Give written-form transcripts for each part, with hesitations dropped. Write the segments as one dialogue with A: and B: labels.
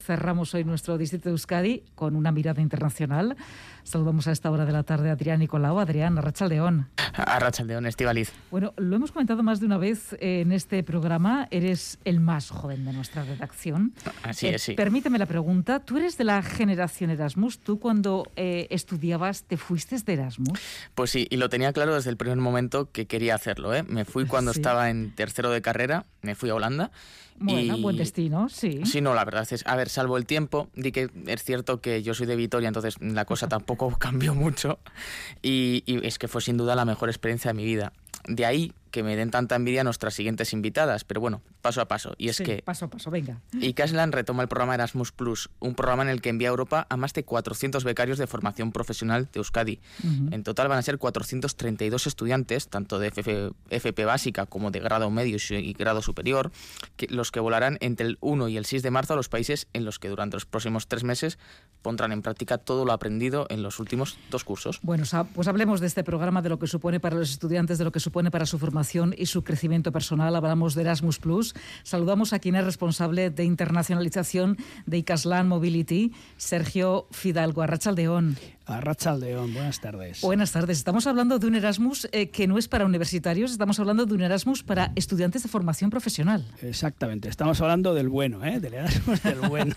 A: Cerramos hoy nuestro distrito de Euskadi con una mirada internacional. Saludamos a esta hora de la tarde a Adrián Nicolau. Adrián, arratsaldeón.
B: Arratsaldeón, Estíbaliz.
A: Bueno, lo hemos comentado más de una vez en este programa. Eres el más joven de nuestra redacción.
B: Así es, sí.
A: Permíteme la pregunta. ¿Tú eres de la generación Erasmus? ¿Tú cuando estudiabas te fuiste de Erasmus?
B: Pues sí, y lo tenía claro desde el primer momento que quería hacerlo, ¿eh? Me fui cuando estaba en tercero de carrera, me fui a Holanda.
A: Bueno, buen destino, sí.
B: Sí, no, la verdad es, a ver, salvo el tiempo, di que es cierto que yo soy de Vitoria, entonces la cosa tampoco cambió mucho y es que fue sin duda la mejor experiencia de mi vida. De ahí que me den tanta envidia nuestras siguientes invitadas, pero bueno, paso a paso. Y es que
A: paso a paso, venga.
B: Ikaslan retoma el programa Erasmus+, un programa en el que envía a Europa a más de 400 becarios de formación profesional de Euskadi. En total van a ser 432 estudiantes, tanto de FP básica como de grado medio y grado superior, los que volarán entre el 1 y el 6 de marzo a los países en los que durante los próximos 3 meses pondrán en práctica todo lo aprendido en los últimos 2 cursos.
A: Bueno, pues hablemos de este programa, de lo que supone para los estudiantes, de lo que supone para su formación y su crecimiento personal. Hablamos de Erasmus+. Saludamos a quien es responsable de internacionalización de Ikaslan Mobility, Sergio Fidalgo. Arratsaldeón.
C: Arratsaldeón, buenas tardes.
A: Buenas tardes. Estamos hablando de un Erasmus que no es para universitarios, estamos hablando de un Erasmus para estudiantes de formación profesional.
C: Exactamente, estamos hablando del bueno, del Erasmus del bueno.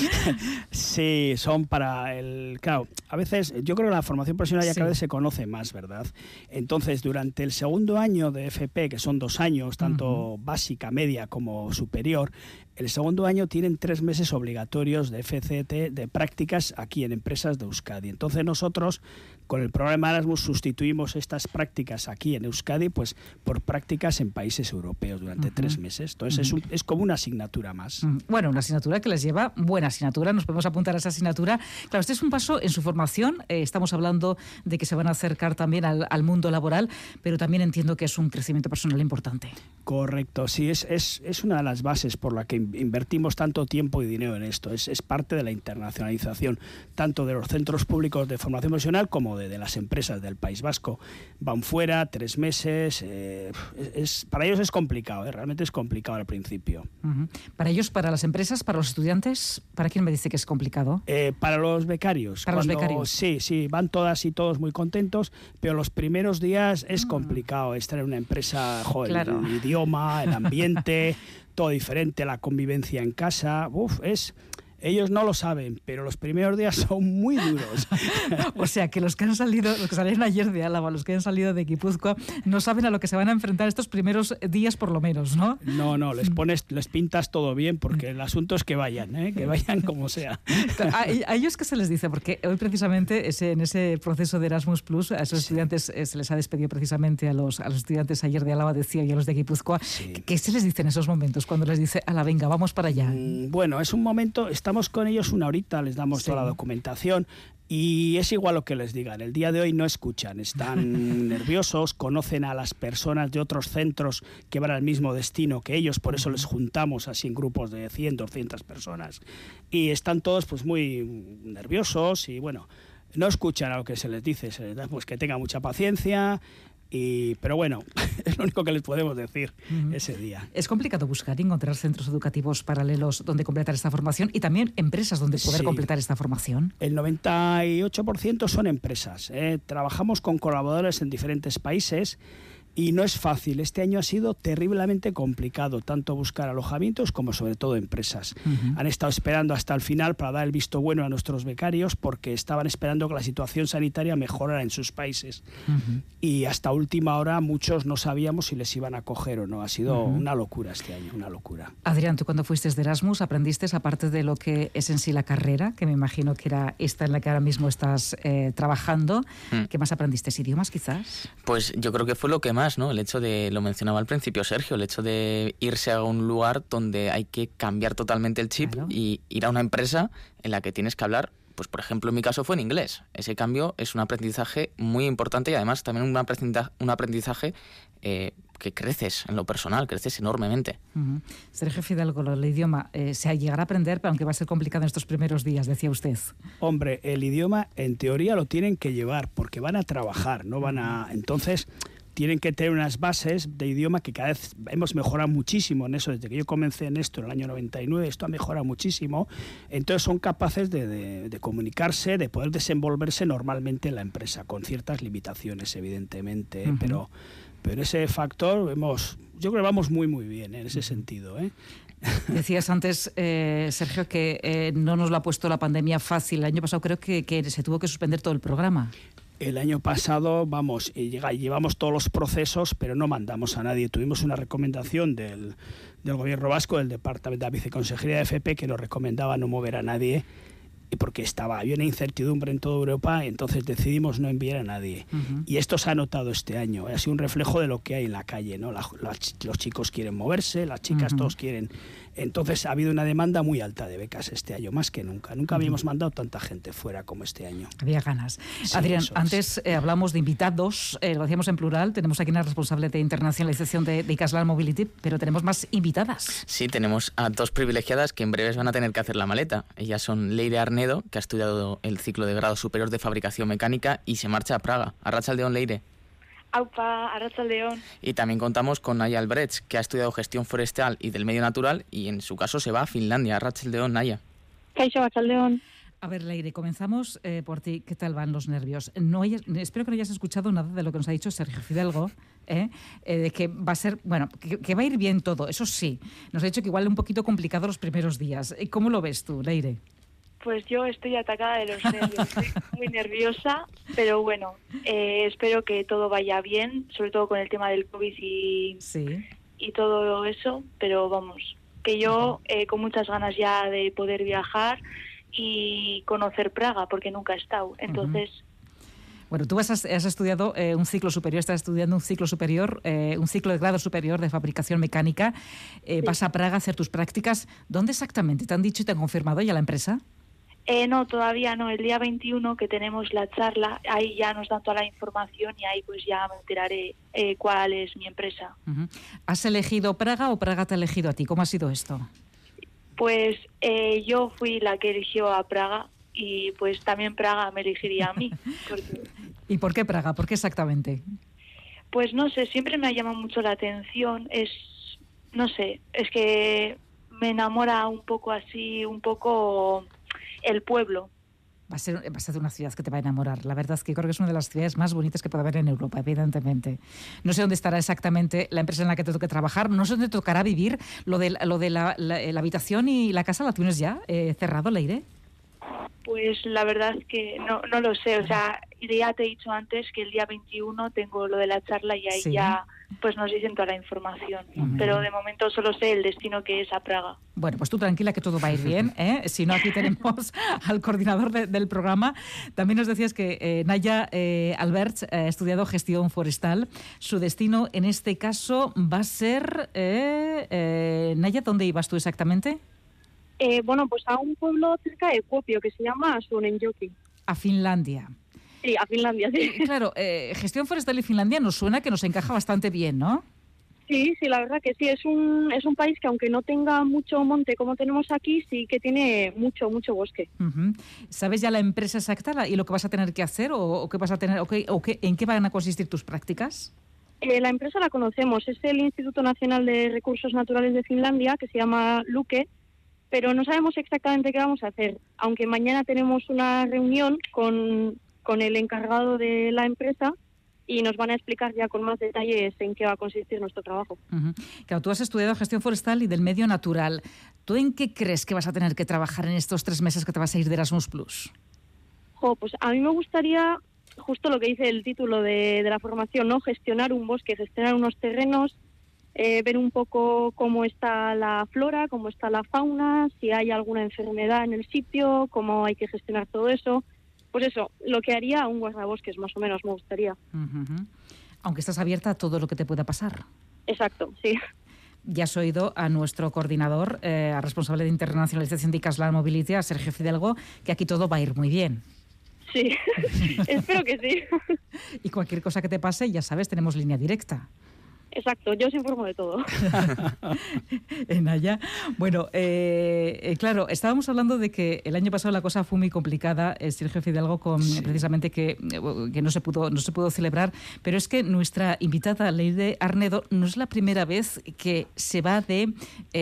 C: Sí, son para el... Claro, a veces yo creo que la formación profesional ya cada vez se conoce más, ¿verdad? Entonces, durante el segundo año de FP, que son 2 años, tanto básica, media como superior, el segundo año tienen 3 meses obligatorios de FCT, de prácticas aquí en empresas de Euskadi. Entonces nosotros, con el programa Erasmus, sustituimos estas prácticas aquí en Euskadi pues por prácticas en países europeos durante 3 meses. Entonces es como una asignatura más.
A: Bueno, una asignatura que les lleva, buena asignatura, nos podemos apuntar a esa asignatura. Claro, este es un paso en su formación. Estamos hablando de que se van a acercar también al mundo laboral, pero también entiendo que es un crecimiento personal importante.
C: Correcto, sí, es una de las bases por la que invertimos tanto tiempo y dinero en esto. Es parte de la internacionalización, tanto de los centros públicos de formación profesional como de las empresas del País Vasco. Van fuera 3 meses, para ellos es complicado, realmente es complicado al principio.
A: Para ellos, para las empresas, para los estudiantes, ¿para quién me dice que es complicado?
C: Para los becarios.
A: Para los becarios.
C: Sí, van todas y todos muy contentos, pero los primeros días es complicado estar en una empresa,
A: claro.
C: El idioma, el ambiente, todo diferente, la convivencia en casa, ellos no lo saben, pero los primeros días son muy duros.
A: O sea, que los que salieron ayer de Álava, los que han salido de Guipúzcoa, no saben a lo que se van a enfrentar estos primeros días por lo menos, ¿no?
C: No, les pintas todo bien, porque el asunto es que vayan como sea.
A: ¿A ellos qué se les dice? Porque hoy precisamente en ese proceso de Erasmus+, a esos estudiantes se les ha despedido precisamente a los estudiantes ayer de Álava, decía, y a los de Guipúzcoa. ¿Qué se les dice en esos momentos cuando les dice, ala, venga, vamos para allá?
C: Bueno, es un momento... Estamos con ellos 1 horita, les damos toda la documentación y es igual lo que les digan. El día de hoy no escuchan, están nerviosos, conocen a las personas de otros centros que van al mismo destino que ellos, por eso les juntamos así en grupos de 100, 200 personas y están todos pues muy nerviosos y bueno, no escuchan a lo que se les dice, pues que tengan mucha paciencia. Pero bueno, es lo único que les podemos decir ese día.
A: Es complicado buscar y encontrar centros educativos paralelos donde completar esta formación y también empresas donde poder completar esta formación.
C: El 98% son empresas. Trabajamos con colaboradores en diferentes países y no es fácil. Este año ha sido terriblemente complicado, tanto buscar alojamientos como sobre todo empresas. Han estado esperando hasta el final para dar el visto bueno a nuestros becarios porque estaban esperando que la situación sanitaria mejorara en sus países. Y hasta última hora muchos no sabíamos si les iban a coger o no. Ha sido una locura este año, una locura.
A: Adrián, tú cuando fuiste de Erasmus aprendiste, aparte de lo que es en sí la carrera, que me imagino que era esta en la que ahora mismo estás trabajando, ¿qué más aprendiste? ¿Idiomas quizás?
B: Pues yo creo que fue lo que más, ¿no? El hecho de, lo mencionaba al principio Sergio, el hecho de irse a un lugar donde hay que cambiar totalmente el chip y ir a una empresa en la que tienes que hablar, pues por ejemplo en mi caso fue en inglés. Ese cambio es un aprendizaje muy importante y además también un aprendizaje que creces en lo personal, creces enormemente.
A: Sergio Fidalgo, el idioma se llegará a aprender, pero aunque va a ser complicado en estos primeros días, decía usted.
C: Hombre, el idioma en teoría lo tienen que llevar porque van a trabajar, no van a... Entonces tienen que tener unas bases de idioma que cada vez hemos mejorado muchísimo en eso. Desde que yo comencé en esto en el año 99, esto ha mejorado muchísimo. Entonces son capaces de comunicarse, de poder desenvolverse normalmente en la empresa, con ciertas limitaciones, evidentemente, pero ese factor yo creo que vamos muy bien en ese sentido, ¿eh?
A: Decías antes, Sergio, que no nos lo ha puesto la pandemia fácil. El año pasado creo que se tuvo que suspender todo el programa.
C: El año pasado, llevamos todos los procesos, pero no mandamos a nadie. Tuvimos una recomendación del Gobierno vasco, del Departamento de la Viceconsejería de FP, que nos recomendaba no mover a nadie, porque había una incertidumbre en toda Europa, entonces decidimos no enviar a nadie. Y esto se ha notado este año, ha sido un reflejo de lo que hay en la calle, ¿no? Los chicos quieren moverse, las chicas todos quieren. Entonces ha habido una demanda muy alta de becas este año, más que nunca. Nunca habíamos mandado tanta gente fuera como este año.
A: Había ganas.
C: Sí,
A: Adrián, antes hablamos de invitados, lo hacíamos en plural, tenemos aquí una responsable de internacionalización de Ikaslan Mobility, pero tenemos más invitadas.
B: Sí, tenemos a 2 privilegiadas que en breves van a tener que hacer la maleta. Ellas son Leire Arnedo, que ha estudiado el ciclo de grado superior de fabricación mecánica y se marcha a Praga. Arratsaldeon, Leire.
D: Aupa, arratsaldeon.
B: Y también contamos con Naya Albrecht, que ha estudiado gestión forestal y del medio natural y en su caso se va a Finlandia. Arratsaldeon, Naya.
D: Kaixo, arratsaldeon.
A: A ver, Leire, comenzamos por ti. ¿Qué tal van los nervios? Espero que no hayas escuchado nada de lo que nos ha dicho Sergio Fidalgo, de que va a ser, que va a ir bien todo, eso sí. Nos ha dicho que igual un poquito complicado los primeros días. ¿Cómo lo ves tú, Leire?
D: Pues yo estoy atacada de los nervios, estoy muy nerviosa, pero bueno, espero que todo vaya bien, sobre todo con el tema del COVID y todo eso, pero vamos, que yo con muchas ganas ya de poder viajar y conocer Praga, porque nunca he estado, entonces...
A: Bueno, tú has estudiado un ciclo superior, estás estudiando un ciclo superior, un ciclo de grado superior de fabricación mecánica, vas a Praga a hacer tus prácticas. ¿Dónde exactamente? ¿Te han dicho y te han confirmado ya la empresa?
D: No, todavía no. El día 21 que tenemos la charla, ahí ya nos dan toda la información y ahí pues ya me enteraré cuál es mi empresa.
A: ¿Has elegido Praga o Praga te ha elegido a ti? ¿Cómo ha sido esto?
D: Pues yo fui la que eligió a Praga y pues también Praga me elegiría a mí.
A: ¿Y por qué Praga? ¿Por qué exactamente?
D: Pues no sé, siempre me ha llamado mucho la atención. No sé, es que me enamora un poco el pueblo.
A: Va a ser una ciudad que te va a enamorar. La verdad es que creo que es una de las ciudades más bonitas que puede haber en Europa, evidentemente. No sé dónde estará exactamente la empresa en la que te toque trabajar. No sé dónde tocará vivir. Lo de la habitación y la casa, ¿la tienes ya cerrado, Leire?
D: Pues la verdad es que no lo sé. O sea, ya te he dicho antes que el día 21 tengo lo de la charla y ahí ya pues nos dicen toda la información. Pero de momento solo sé el destino, que es a Praga.
A: Bueno, pues tú tranquila que todo va a ir bien, ¿eh? Si no, aquí tenemos al coordinador del programa. También nos decías que Naya Albrecht ha estudiado gestión forestal. Su destino en este caso va a ser... Naya, ¿dónde ibas tú exactamente?
E: Pues a un pueblo cerca de Kuopio que se llama Suonenjoki.
A: A Finlandia.
E: Sí, a Finlandia, sí.
A: Claro, gestión forestal y Finlandia nos suena que nos encaja bastante bien, ¿no?
E: Sí, la verdad que sí. Es un país que aunque no tenga mucho monte como tenemos aquí, sí que tiene mucho bosque.
A: ¿Sabes ya la empresa exacta y lo que vas a tener que hacer o qué vas a tener en qué van a consistir tus prácticas?
E: La empresa la conocemos. Es el Instituto Nacional de Recursos Naturales de Finlandia, que se llama Luke, pero no sabemos exactamente qué vamos a hacer. Aunque mañana tenemos una reunión con el encargado de la empresa y nos van a explicar ya con más detalles en qué va a consistir nuestro trabajo.
A: Claro, tú has estudiado gestión forestal y del medio natural. ¿Tú en qué crees que vas a tener que trabajar en estos 3 meses que te vas a ir de Erasmus+?
E: Pues a mí me gustaría, justo lo que dice el título de la formación, ¿no? Gestionar un bosque, gestionar unos terrenos, ver un poco cómo está la flora, cómo está la fauna, si hay alguna enfermedad en el sitio, cómo hay que gestionar todo eso. Pues eso, lo que haría un guardabosques, más o menos, me gustaría.
A: Aunque estás abierta a todo lo que te pueda pasar.
E: Exacto, sí.
A: Ya has oído a nuestro coordinador, a responsable de internacionalización de Ikaslan Mobility, a Sergio Fidalgo, que aquí todo va a ir muy bien.
E: Sí, espero que sí.
A: Y cualquier cosa que te pase, ya sabes, tenemos línea directa.
E: Exacto, yo os informo de todo.
A: Naya. Bueno, claro, estábamos hablando de que el año pasado la cosa fue muy complicada, Sergio Fidalgo, con precisamente que no se pudo celebrar, pero es que nuestra invitada Leire Arnedo no es la primera vez que se va de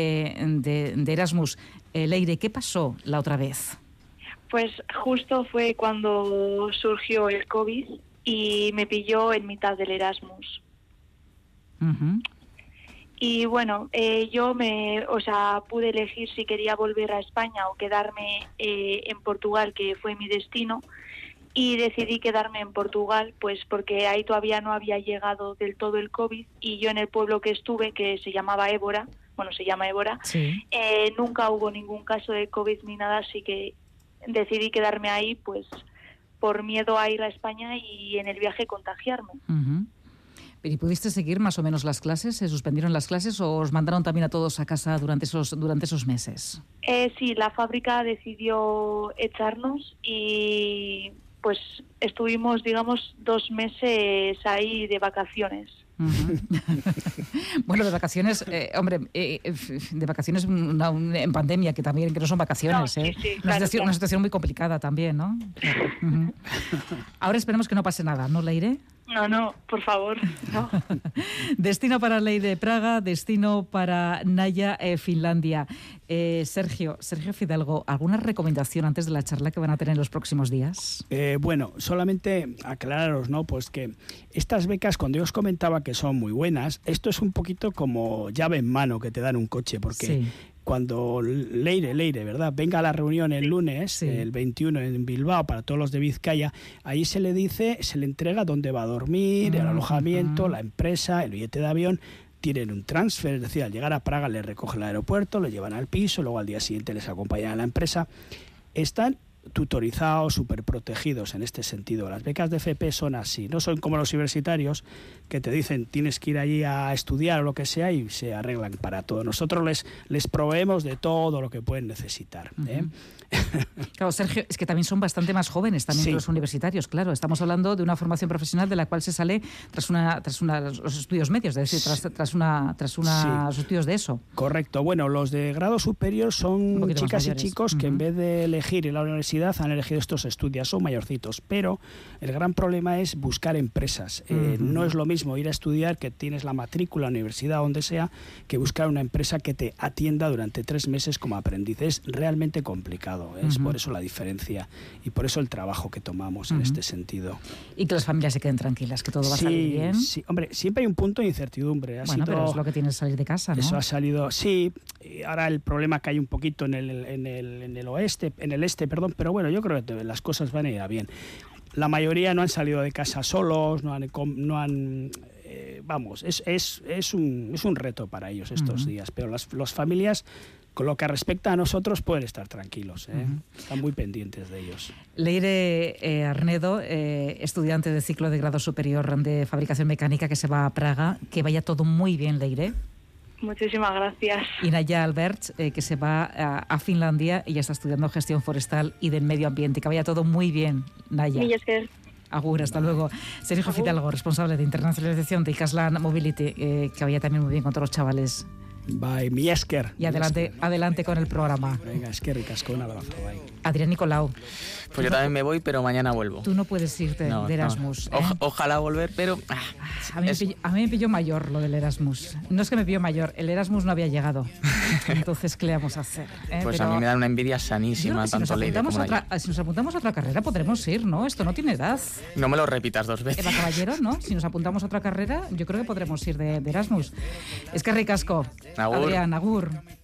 A: Erasmus. Leire, ¿qué pasó la otra vez?
D: Pues justo fue cuando surgió el COVID y me pilló en mitad del Erasmus.
A: Uh-huh.
D: Y bueno, yo pude elegir si quería volver a España o quedarme en Portugal, que fue mi destino, y decidí quedarme en Portugal, pues porque ahí todavía no había llegado del todo el COVID, y yo en el pueblo que estuve, que se llama Évora,
A: sí.
D: Nunca hubo ningún caso de COVID ni nada, así que decidí quedarme ahí, pues por miedo a ir a España y en el viaje contagiarme.
A: Uh-huh. ¿Y pudiste seguir más o menos las clases? ¿Se suspendieron las clases o os mandaron también a todos a casa durante esos meses?
D: Sí, la fábrica decidió echarnos y pues estuvimos, digamos, 2 meses ahí de vacaciones.
A: Uh-huh. Bueno, de vacaciones, de vacaciones en pandemia, que no son vacaciones,
D: no,
A: ¿eh?
D: Sí,
A: una
D: claro.
A: situación muy complicada también, ¿no? Uh-huh. Ahora esperemos que no pase nada, ¿no, Leire?
D: No, por favor, no.
A: Destino para Leire, Praga, destino para Naya, Finlandia. Sergio Fidalgo, ¿alguna recomendación antes de la charla que van a tener en los próximos días?
C: Bueno, solamente aclararos, ¿no? Pues que estas becas, cuando yo os comentaba que son muy buenas, esto es un poquito como llave en mano que te dan un coche, porque
A: sí.
C: Cuando Leire, ¿verdad?, venga a la reunión el lunes,
A: sí.
C: el 21 en Bilbao, para todos los de Vizcaya, ahí se le entrega dónde va a dormir, el alojamiento, la empresa, el billete de avión. Tienen un transfer, es decir, al llegar a Praga les recogen el aeropuerto, les llevan al piso, luego al día siguiente les acompañan a la empresa. Están tutorizados, súper protegidos en este sentido. Las becas de FP son así, no son como los universitarios que te dicen tienes que ir allí a estudiar o lo que sea y se arreglan para todo. Nosotros les proveemos de todo lo que pueden necesitar.
A: Uh-huh. Claro, Sergio, es que también son bastante más jóvenes también que los universitarios, claro. Estamos hablando de una formación profesional de la cual se sale tras los estudios medios, es decir, tras unos estudios de eso.
C: Correcto. Bueno, los de grado superior son chicas y chicos que en vez de elegir en la universidad han elegido estos estudios, son mayorcitos, pero el gran problema es buscar empresas. No es lo mismo ir a estudiar, que tienes la matrícula, universidad, donde sea, que buscar una empresa que te atienda durante 3 meses como aprendiz. Es realmente complicado, es por eso la diferencia y por eso el trabajo que tomamos en este sentido.
A: Y que las familias se queden tranquilas, que todo va a salir bien.
C: Sí, hombre, siempre hay un punto de incertidumbre.
A: Pero es lo que tienes salir de casa, ¿no?
C: Eso ha salido, sí. Ahora el problema que hay un poquito en el oeste, en el este, perdón, pero bueno, yo creo que las cosas van a ir bien. La mayoría no han salido de casa solos, es un reto para ellos estos días, pero las familias, con lo que respecta a nosotros, pueden estar tranquilos, están muy pendientes de ellos.
A: Leire Arnedo, estudiante de ciclo de grado superior de fabricación mecánica que se va a Praga, que vaya todo muy bien, Leire.
D: Muchísimas gracias.
A: Y Naya Alberts, que se va a Finlandia y ya está estudiando gestión forestal y del medio ambiente. Que vaya todo muy bien, Naya.
E: Millasker.
A: Agur, hasta luego. Sergio Fidalgo, responsable de internacionalización de Ikaslan Mobility, que vaya también muy bien con todos los chavales.
C: Bye, Millasker.
A: Y adelante con el programa.
C: Venga, es que ricasco, un abrazo. Bye.
A: Adrián Nicolau.
B: Pues yo también me voy, pero mañana vuelvo.
A: Tú no puedes irte de Erasmus.
B: No. Ojalá volver, pero...
A: A mí me pilló mayor lo del Erasmus. No es que me pilló mayor, el Erasmus no había llegado. Entonces, ¿qué le vamos a hacer?
B: Pues a mí me da una envidia sanísima, tanto Leire como Naya.
A: Si nos apuntamos a otra carrera, podremos ir, ¿no? Esto no tiene edad.
B: No me lo repitas 2 veces.
A: Eva Caballero, ¿no? Si nos apuntamos a otra carrera, yo creo que podremos ir de Erasmus. Es que ricasco.
B: Agur.
A: Adrián, agur.